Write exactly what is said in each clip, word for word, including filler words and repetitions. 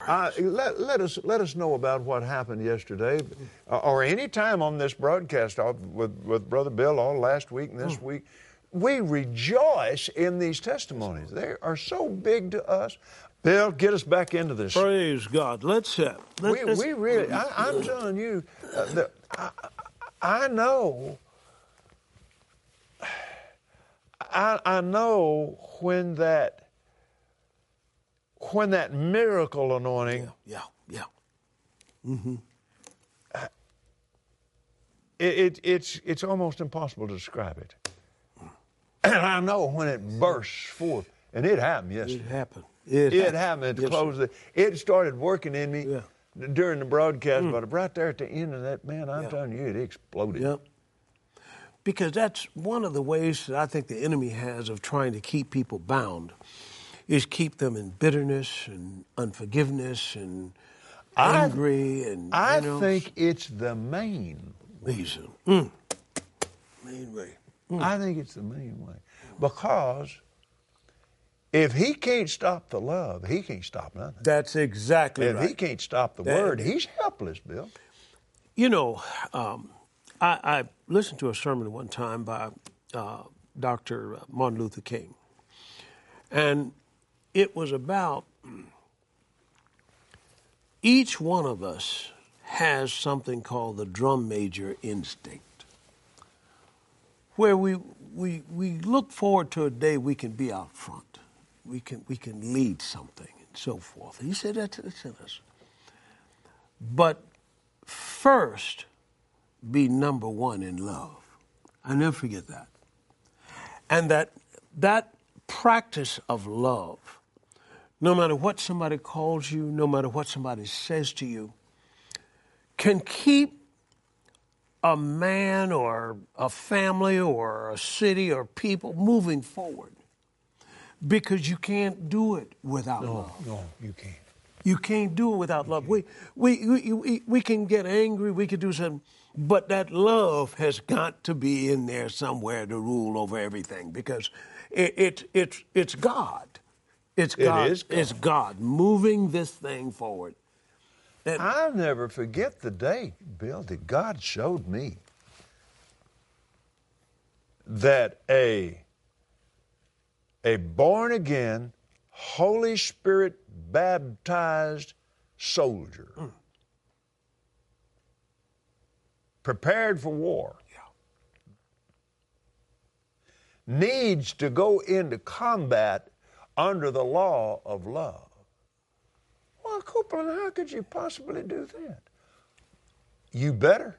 Uh, let, let us let us know about what happened yesterday, uh, or any time on this broadcast uh, with with Brother Bill all last week and this mm. week. We rejoice in these testimonies. They are so big to us. Bill, get us back into this. Praise God. Let's uh, let, we we really. I, I'm telling you, uh, that I, I know. I I know when that. When that miracle anointing, yeah, yeah, yeah. Mm-hmm. it, it, it's it's almost impossible to describe it. And I know when it bursts forth, and it happened yesterday. It happened. It, it happened. happened at the yes, close. Of the, it started working in me yeah. during the broadcast, mm. but right there at the end of that, man, I'm yeah. telling you, it exploded. Yep. Because that's one of the ways that I think the enemy has of trying to keep people bound. Is keep them in bitterness and unforgiveness and angry I, and I you know, think it's the main reason. Mm. Main way. Mm. I think it's the main way. Because if he can't stop the love, he can't stop nothing. That's exactly if right. If he can't stop the that, word, he's helpless, Bill. You know, um, I, I listened to a sermon one time by uh, Doctor Martin Luther King. And it was about each one of us has something called the drum major instinct, where we we we look forward to a day we can be out front, we can we can lead something and so forth. He said that's in us. But first, be number one in love. I never forget that, and that that practice of love. No matter what somebody calls you, no matter what somebody says to you, can keep a man or a family or a city or people moving forward. Because you can't do it without no, love. No, you can't. You can't do it without you love. We, we, we, we, we can get angry, we can do something, but that love has got to be in there somewhere to rule over everything because it, it, it, it's God. It's God. It is God. It's God moving this thing forward. And I'll never forget the day, Bill, that God showed me that a, a born-again, Holy Spirit-baptized soldier mm. prepared for war yeah. needs to go into combat under the law of love. Well, Copeland, how could you possibly do that? You better.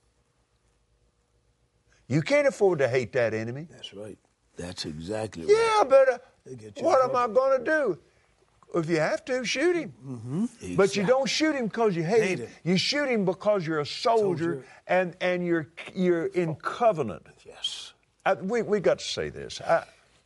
You can't afford to hate that enemy. That's right. That's exactly right. Yeah, but uh, what am I going to do? If you have to, shoot him. Mm-hmm. Exactly. But you don't shoot him because you hate, hate him. him. You shoot him because you're a soldier, soldier. and and you're you're in covenant. Yes. I, we we got to say this. I,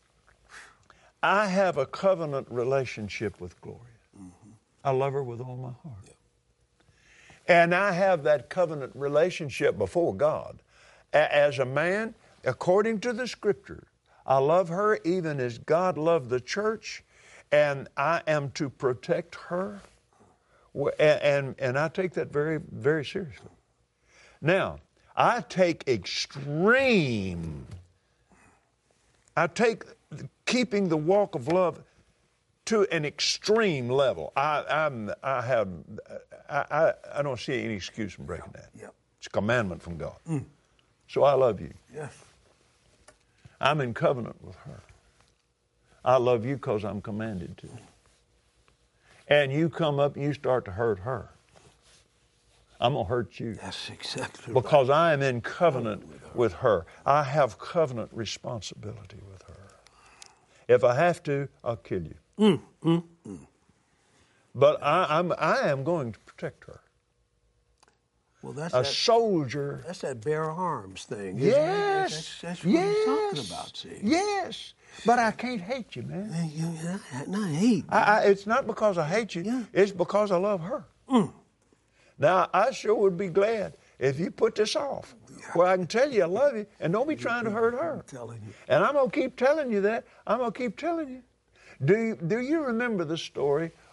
I have a covenant relationship with Gloria. Mm-hmm. I love her with all my heart. Yeah. And I have that covenant relationship before God. A- as a man, according to the Scripture, I love her even as God loved the church, and I am to protect her. And, and, and I take that very, very seriously. Now, I take extreme, I take keeping the walk of love to an extreme level. I I'm, I have I, I, I don't see any excuse from breaking that. Yep. It's a commandment from God. Mm. So I love you. Yes. I'm in covenant with her. I love you because I'm commanded to. And you come up and you start to hurt her, I'm going to hurt you. That's exactly right. Because I am in with covenant her. with her. I have covenant responsibility with her. If I have to, I'll kill you. Mm, mm, mm. But I, I'm, I am going to protect her. Well, that's a that, soldier. That's that bear arms thing. Yes. That's, that's what yes. he's talking about, see. Yes. But I can't hate you, man. Yeah, not hate. I, I, it's not because I hate you. Yeah. It's because I love her. Mm. Now, I sure would be glad if you put this off, where I can tell you I love you and don't be trying to hurt her. I'm telling you. And I'm going to keep telling you that. I'm going to keep telling you. Do you, do you remember the story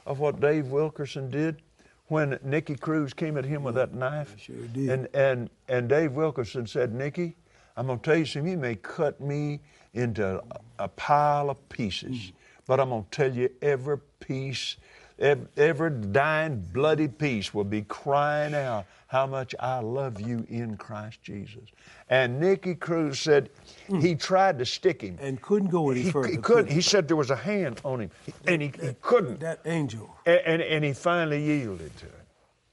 of what Dave Wilkerson did when Nicky Cruz came at him with that knife? Sure did. And, and, and Dave Wilkerson said, Nicky, I'm going to tell you something. You may cut me into a pile of pieces, mm. but I'm going to tell you every piece, every, every dying, bloody piece will be crying out how much I love you in Christ Jesus. And Nicky Cruz said mm. he tried to stick him. And couldn't go any he, further. He couldn't. He said there was a hand on him, that, and he, that, he couldn't. That angel. And, and, and he finally yielded to it.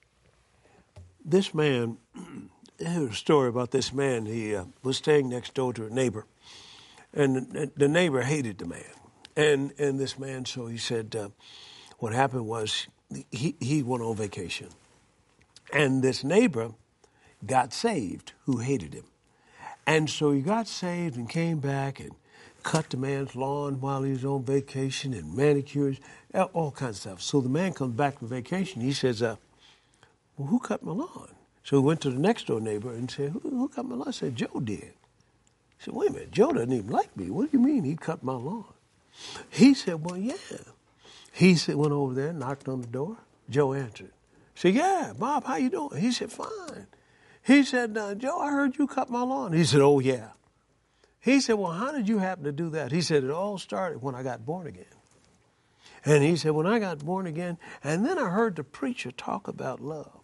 This man, there's a story about this man. He uh, was staying next door to a neighbor, and the, the neighbor hated the man. And and this man, so he said, uh, what happened was he, he went on vacation. And this neighbor got saved who hated him. And so he got saved and came back and cut the man's lawn while he was on vacation and manicures, all kinds of stuff. So the man comes back from vacation. He says, uh, well, who cut my lawn? So he went to the next door neighbor and said, who, who cut my lawn? I said, Joe did. He said, wait a minute, Joe doesn't even like me. What do you mean he cut my lawn? He said, well, yeah. He said, went over there, knocked on the door. Joe answered. He said, yeah, Bob, how you doing? He said, fine. He said, uh, Joe, I heard you cut my lawn. He said, oh, yeah. He said, well, how did you happen to do that? He said, it all started when I got born again. And he said, when I got born again, and then I heard the preacher talk about love.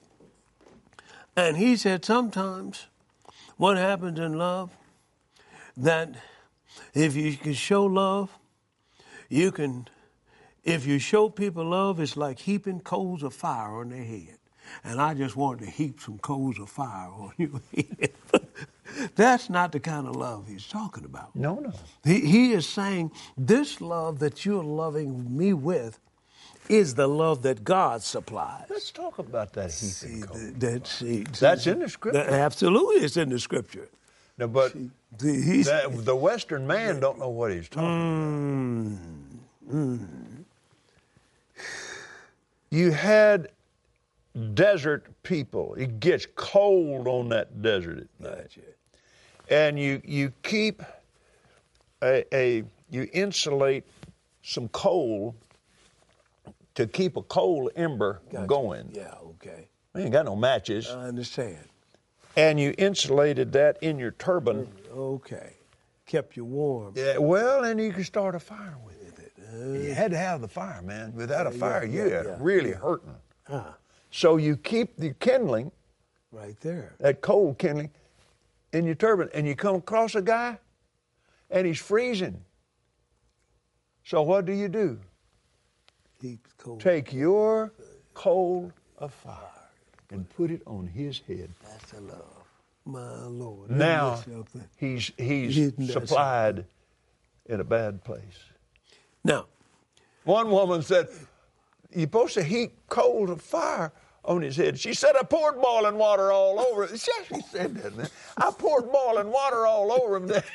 And he said, sometimes what happens in love, that if you can show love, you can... If you show people love, it's like heaping coals of fire on their head. And I just wanted to heap some coals of fire on your head. That's not the kind of love he's talking about. No, no. He, he is saying this love that you're loving me with is the love that God supplies. Let's talk about that heaping coals. That, see, That's in the Scripture. That, absolutely, it's in the Scripture. No, but see, the, that, the Western man don't know what he's talking mm, about. Mm. You had desert people. It gets cold on that desert at night. And you you keep a, a you insulate some coal to keep a coal ember gotcha. going. Yeah, okay. We ain't got no matches. I understand. And you insulated that in your turbine. Okay. Kept you warm. Yeah, well, and you could start a fire with it. Uh, you had to have the fire, man. Without a fire, yeah, you're yeah, yeah. really hurting. Uh, so you keep the kindling, right there, that coal kindling, in your turbine, and you come across a guy, and he's freezing. So what do you do? Heap coal. Take your coal of fire and put it on his head. That's the love, my Lord. Now he's he's supplied in a bad place. Now, one woman said, you're supposed to heap coals of fire on his head. She said, I poured boiling water all over him. She actually said that, man. I poured boiling water all over him. And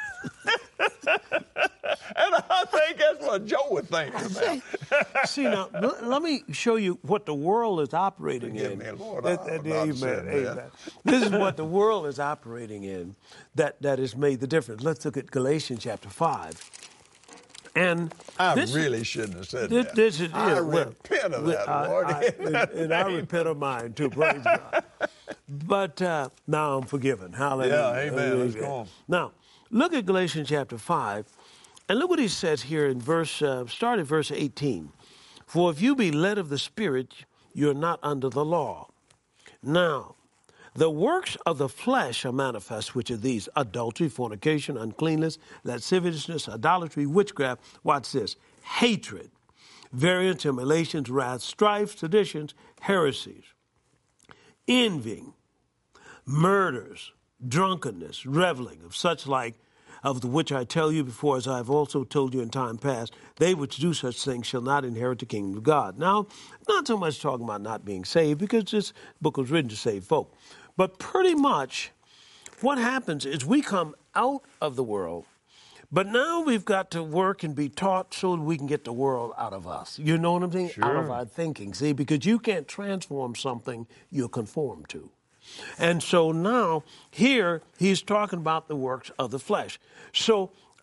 I think that's what Joe would think about. See, now, l- let me show you what the world is operating Forgive in. me, Lord, that, I that, have not amen, said amen. that. This is what the world is operating in that, that has made the difference. Let's look at Galatians chapter five. And I this, really shouldn't have said this, that. This is, I yeah, repent well, of that, I, Lord. I, and, and I repent of mine too, praise God. But uh, now I'm forgiven. Hallelujah. Yeah, amen. Let's go on. Now, look at Galatians chapter five, and look what he says here in verse, uh, start at verse eighteen. For if you be led of the Spirit, you're not under the law. Now, the works of the flesh are manifest, which are these: adultery, fornication, uncleanness, lasciviousness, idolatry, witchcraft. Watch this: hatred, variance, emulations, wrath, strife, seditions, heresies, envying, murders, drunkenness, reveling, of such like, of the which I tell you before, as I have also told you in time past, they which do such things shall not inherit the kingdom of God. Now, not so much talking about not being saved, because this book was written to save folk. But pretty much what happens is we come out of the world, but now we've got to work and be taught so that we can get the world out of us. You know what I'm saying? Sure. Out of our thinking, see? Because you can't transform something you conform to. And so now, here, he's talking about the works of the flesh. So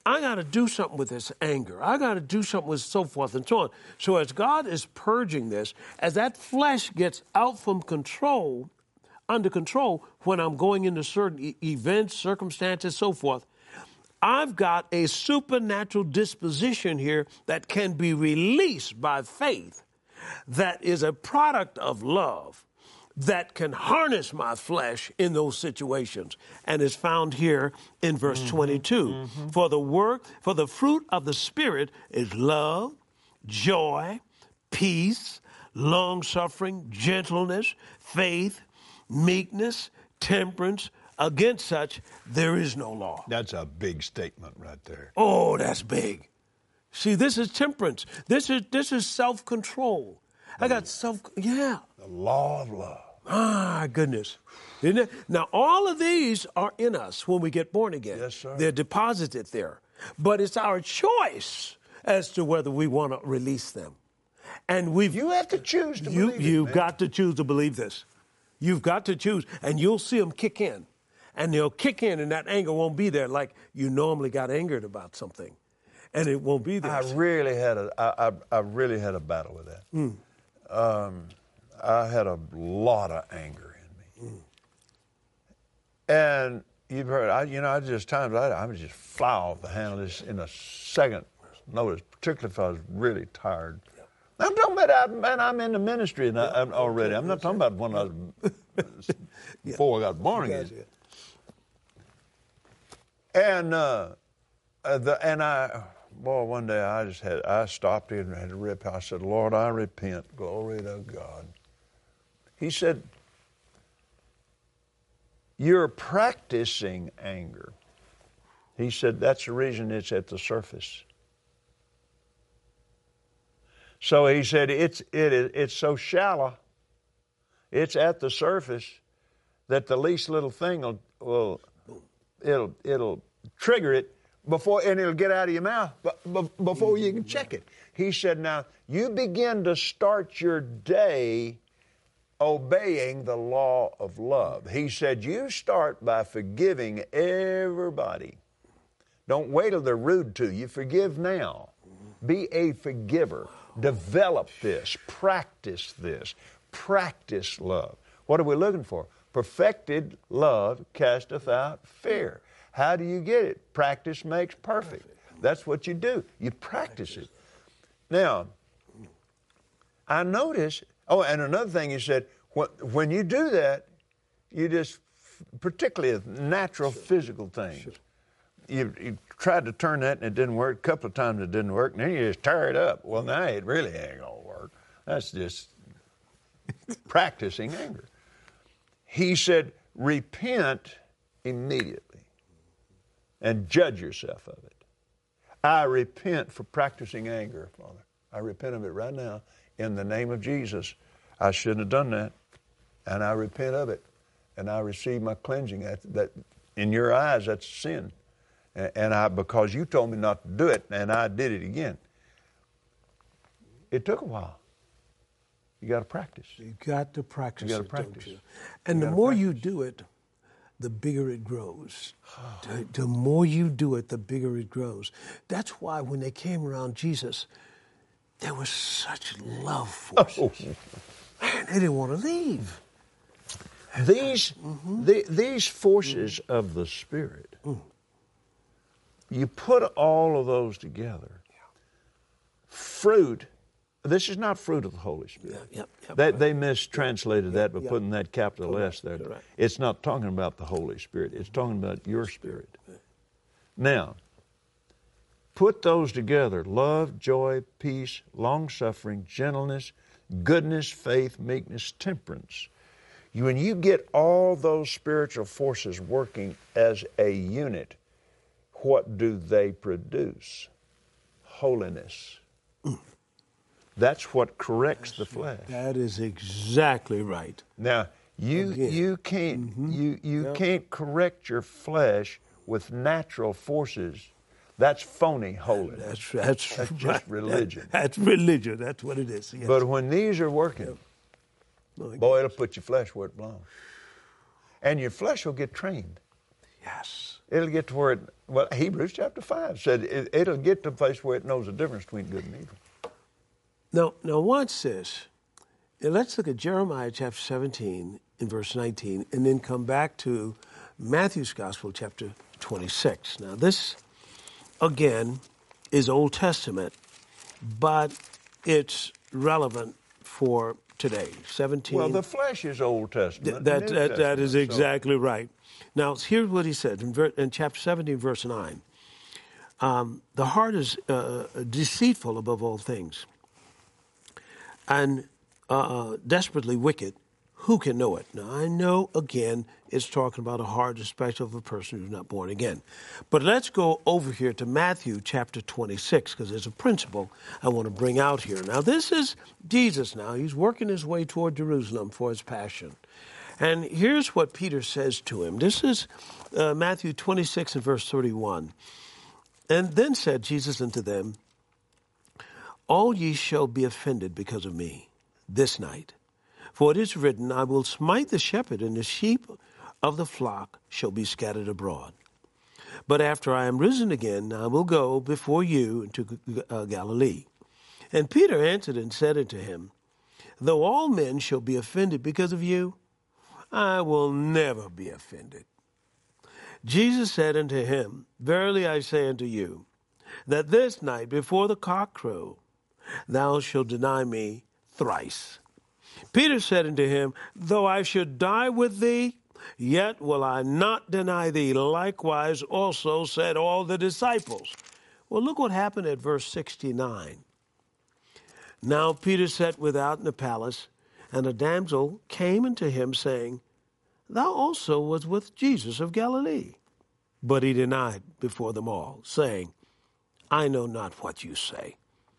I got to do something with this anger. I got to do something with so forth and so on. So as God is purging this, as that flesh gets out from control, under control, when I'm going into certain e- events, circumstances, so forth, I've got a supernatural disposition here that can be released by faith, that is a product of love, that can harness my flesh in those situations, and is found here in verse mm-hmm, twenty-two. Mm-hmm. For the work, for the fruit of the Spirit is love, joy, peace, long-suffering, gentleness, faith, meekness, temperance. Against such, there is no law. That's a big statement right there. Oh, that's big. See, this is temperance. This is this is self-control. I got self, yeah. The law of love. Ah, goodness. Isn't it? Now, all of these are in us when we get born again. Yes, sir. They're deposited there. But it's our choice as to whether we want to release them. And we've... You have to choose to you, believe it, You've man. got to choose to believe this. You've got to choose. And you'll see them kick in. And they'll kick in, and that anger won't be there like you normally got angered about something. And it won't be there. I really had a, I, I, I really had a battle with that. Mm. Um, I had a lot of anger in me. Mm. And you've heard, I, you know, I just times I, I would just fly off the handle this in a second notice, particularly if I was really tired. Yeah. I'm talking about, I, man, I'm in the ministry and yeah. I, I'm already. I'm not talking about when I was, before yeah. I got born again. Gotcha. And, uh, uh, the, and I, boy, one day I just had, I stopped in and had to rip. I said, Lord, I repent. Glory to God. He said, you're practicing anger. He said, that's the reason it's at the surface. So he said, it's, it is, it's so shallow, it's at the surface, that the least little thing will, will it'll, it'll trigger it before, and it'll get out of your mouth before you can check it. He said, now, you begin to start your day obeying the law of love. He said, you start by forgiving everybody. Don't wait till they're rude to you. Forgive now. Be a forgiver. Develop this. Practice this. Practice love. What are we looking for? Perfected love casteth out fear. How do you get it? Practice makes perfect. That's what you do. You practice it. Now, I notice, oh, and another thing he said, when you do that, you just, particularly natural physical things, you, you tried to turn that and it didn't work. A couple of times it didn't work, and then you just tear it up. Well, now it really ain't going to work. That's just practicing anger. He said, repent immediately and judge yourself of it. I repent for practicing anger, Father. I repent of it right now in the name of Jesus. I shouldn't have done that, and I repent of it, and I receive my cleansing. That, that in your eyes, that's sin, and, and I because you told me not to do it, and I did it again. It took a while. You got to practice. You got to practice. You got to it, practice. Don't you? And you the more practice. you do it, the bigger it grows. the, the more you do it, the bigger it grows. That's why when they came around Jesus, there was such love for us. Oh. Man, they didn't want to leave. These, mm-hmm. the, these forces mm. of the Spirit, mm. you put all of those together. Yeah. Fruit, this is not fruit of the Holy Spirit. Yeah, yep, yep, they, right. they mistranslated yep, that by yep. putting that capital Correct. S there. Correct. It's not talking about the Holy Spirit. It's talking about your spirit. Right. Now, put those together: love, joy, peace, long-suffering, gentleness, goodness, faith, meekness, temperance. You, when you get all those spiritual forces working as a unit, what do they produce? Holiness. Mm. That's what corrects That's the flesh. That is exactly right. Now, you Again. you can't mm-hmm. you you yep. can't correct your flesh with natural forces. That's phony holiness. That's that's, that's right. just religion. That, that's religion. That's what it is. Yes. But when these are working, yep. boy, it'll put your flesh where it belongs, and your flesh will get trained. Yes. It'll get to where it, well, Hebrews chapter five said it, it'll get to a place where it knows the difference between good and evil. Now, now watch this. Now let's look at Jeremiah chapter seventeen in verse nineteen and then come back to Matthew's Gospel chapter twenty-six. Now this, again, is Old Testament, but it's relevant for today. seventeen. Well, the flesh is Old Testament. That, New that, that Testament, is so- exactly right. Now, here's what he said in, ver- in chapter seventeen, verse nine. Um, the heart is uh, deceitful above all things and uh, desperately wicked. Who can know it? Now, I know, again, it's talking about a heart, especially of a person who's not born again. But let's go over here to Matthew chapter twenty-six, because there's a principle I want to bring out here. Now, this is Jesus now. He's working his way toward Jerusalem for his passion. And here's what Peter says to him. This is uh, Matthew twenty-six and verse thirty-one. And then said Jesus unto them, all ye shall be offended because of me this night. For it is written, I will smite the shepherd, and the sheep of the flock shall be scattered abroad. But after I am risen again, I will go before you into uh, Galilee. And Peter answered and said unto him, though all men shall be offended because of you, I will never be offended. Jesus said unto him, verily I say unto you, that this night before the cock crow, thou shalt deny me thrice. Peter said unto him, though I should die with thee, yet will I not deny thee. Likewise also said all the disciples. Well, look what happened at verse sixty-nine. Now Peter sat without in the palace, and a damsel came unto him, saying, thou also was with Jesus of Galilee. But he denied before them all, saying, I know not what you say.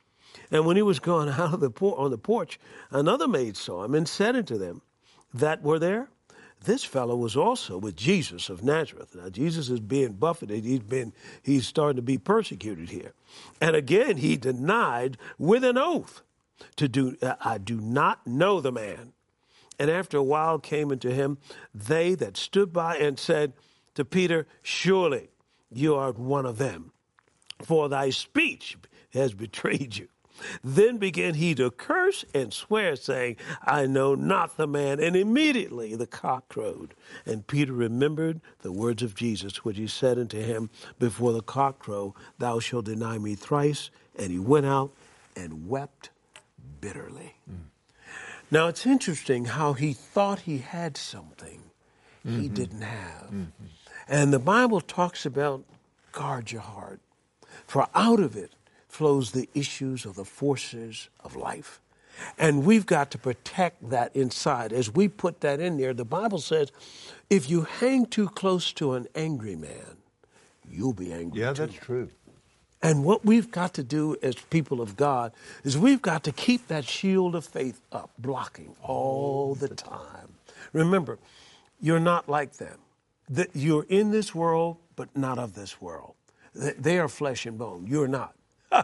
And when he was gone out of the por- on the porch, another maid saw him and said unto them that were there, this fellow was also with Jesus of Nazareth. Now Jesus is being buffeted. He's been he's starting to be persecuted here. And again he denied with an oath to do uh, I do not know the man. And after a while came unto him they that stood by and said to Peter, surely you art one of them, for thy speech has betrayed you. Then began he to curse and swear, saying, I know not the man. And immediately the cock crowed. And Peter remembered the words of Jesus, which he said unto him, before the cock crow, thou shalt deny me thrice. And he went out and wept bitterly. Mm. Now, it's interesting how he thought he had something mm-hmm. he didn't have. Mm-hmm. And the Bible talks about guard your heart, for out of it flows the issues of the forces of life. And we've got to protect that inside. As we put that in there, the Bible says, if you hang too close to an angry man, you'll be angry Yeah, too. that's true. And what we've got to do as people of God is we've got to keep that shield of faith up, blocking all the time. Remember, you're not like them. That you're in this world, but not of this world. They are flesh and bone. You're not.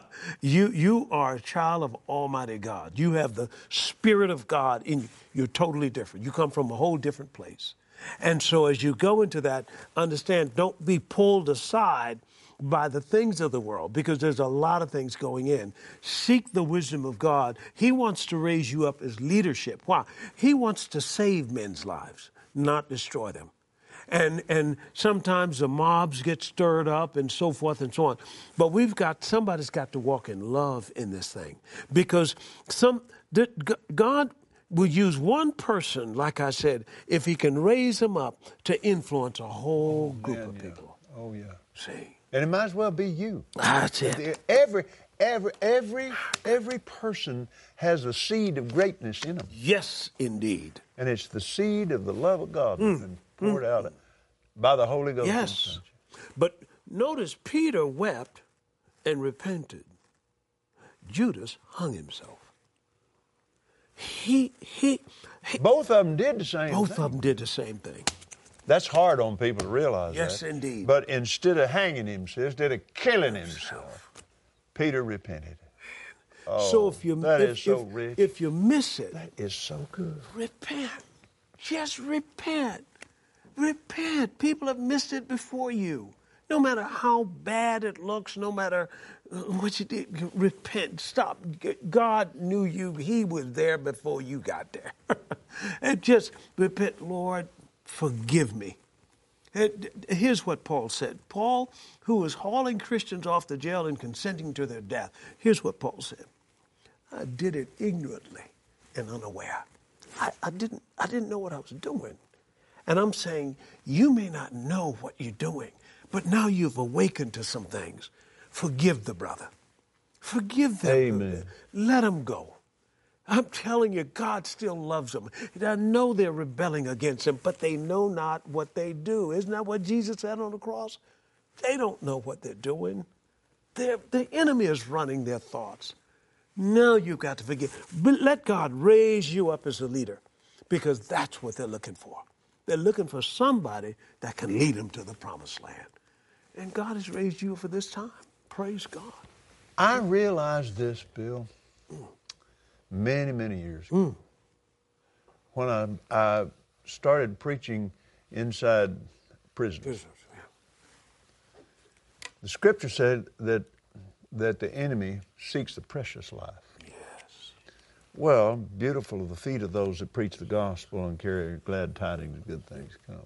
You you are a child of Almighty God. You have the Spirit of God in you. You're totally different. You come from a whole different place. And so as you go into that, understand, don't be pulled aside by the things of the world, because there's a lot of things going in. Seek the wisdom of God. He wants to raise you up as leadership. Why? He wants to save men's lives, not destroy them. And and sometimes the mobs get stirred up and so forth and so on. But we've got, somebody's got to walk in love in this thing. Because some God will use one person, like I said, if he can raise them up to influence a whole oh, group man, of yeah. people. Oh, yeah. See? And it might as well be you. That's it. Every, every, every, every person has a seed of greatness in them. Yes, indeed. And it's the seed of the love of God that's been poured mm. out by the Holy Ghost. Yes. But notice Peter wept and repented. Judas hung himself. He, he, he Both of them did the same both thing. Both of them did the same thing. That's hard on people to realize yes, that. Yes, indeed. But instead of hanging himself, instead of killing himself, Peter repented. Oh, so if you, that if, is so if, rich. If you miss it, that is so good. Repent. Just repent. Repent. People have missed it before you. No matter how bad it looks, no matter what you did, repent. Stop. God knew you. He was there before you got there. And just repent, Lord, forgive me. And here's what Paul said. Paul, who was hauling Christians off the jail and consenting to their death, here's what Paul said. I did it ignorantly and unaware. I, I didn't I didn't know what I was doing. And I'm saying, you may not know what you're doing, but now you've awakened to some things. Forgive the brother. Forgive them. Amen. Let them go. I'm telling you, God still loves them. And I know they're rebelling against him, but they know not what they do. Isn't that what Jesus said on the cross? They don't know what they're doing. They're, the enemy is running their thoughts. Now you've got to forgive. But let God raise you up as a leader, because that's what they're looking for. They're looking for somebody that can lead them to the promised land. And God has raised you for this time. Praise God. I realized this, Bill, mm. many, many years ago. Mm. When I, I started preaching inside prisons. prisons yeah. The scripture said that that the enemy seeks the precious life. Yes. Well, beautiful are the feet of those that preach the gospel and carry glad tidings of good things come.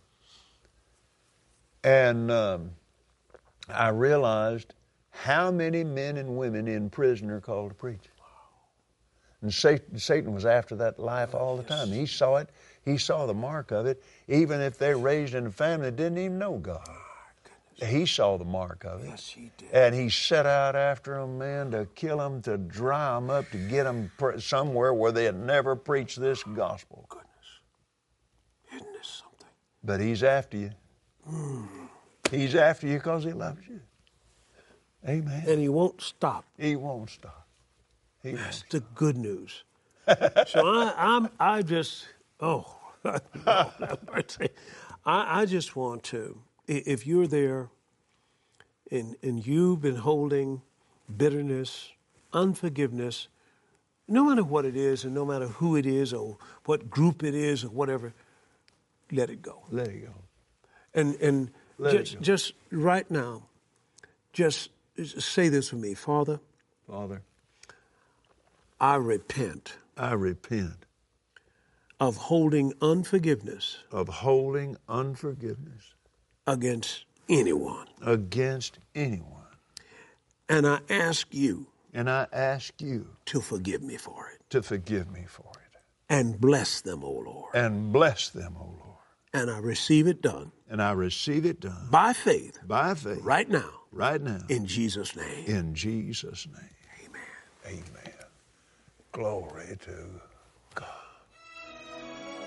And um, I realized how many men and women in prison are called to preach. Wow. And Satan, Satan was after that life all the time. He saw it. He saw the mark of it. Even if they're raised in a family that didn't even know God. He saw the mark of it. Yes, he did. And he set out after them, man, to kill them, to dry them up, to get them pre- somewhere where they had never preached this gospel. Goodness. Isn't this something? But he's after you. Mm. He's after you because he loves you. Amen. And he won't stop. He won't stop. He That's won't the stop. good news. So I, I'm, I just, oh, I, I just want to, if you're there and, and you've been holding bitterness, unforgiveness, no matter what it is and no matter who it is or what group it is or whatever, let it go. Let it go. And, and let just, it go. just right now, just say this with me. Father. Father. I repent. I repent. Of holding unforgiveness. Of holding unforgiveness. Against anyone. Against anyone. And I ask you. And I ask you. To forgive me for it. To forgive me for it. And bless them, O Lord. And bless them, O Lord. And I receive it done. And I receive it done. By faith. By faith. Right now. Right now. In Jesus' name. In Jesus' name. Amen. Amen. Glory to God.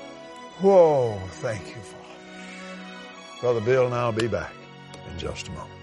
Whoa, thank you, Father. Brother Bill and I'll be back in just a moment.